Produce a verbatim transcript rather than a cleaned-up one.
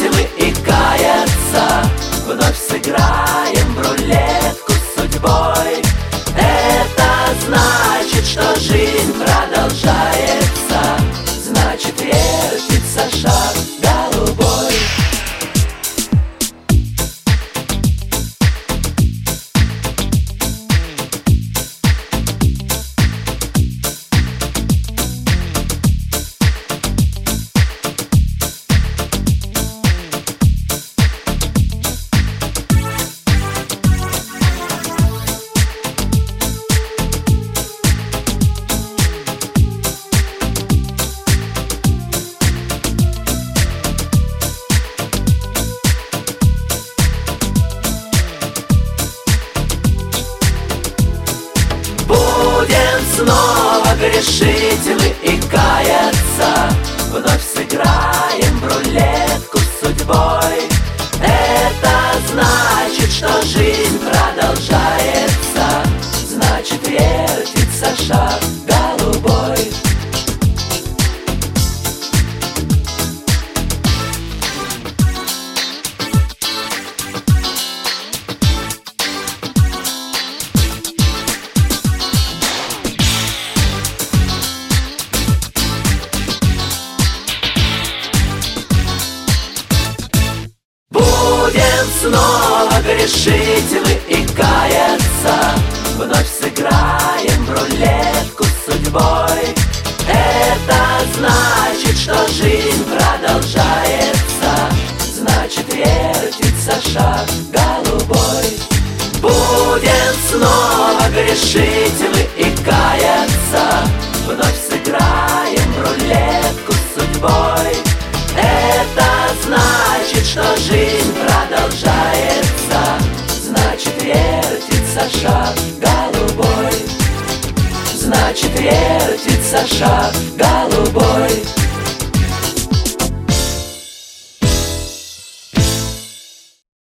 решительны и каяться. Вновь сыграем в рулетку с судьбой. Это значит, что жизнь продолжается. Значит, вертится шар голубой. Будем снова решительны и каяться. Вновь сыграем в рулетку с судьбой. Это значит, что жизнь продолжается. Значит, вертится шар голубой. Будем снова решительны и каяться. Вновь сыграем в рулетку с судьбой. Это значит, что жизнь продолжается. Значит, вертится шар голубой. Будем снова решительны и каяться. Вновь сыграем в рулетку с судьбой. Это значит, что жизнь продолжается. Значит, вертится шар голубой. Значит, вертится шар голубой.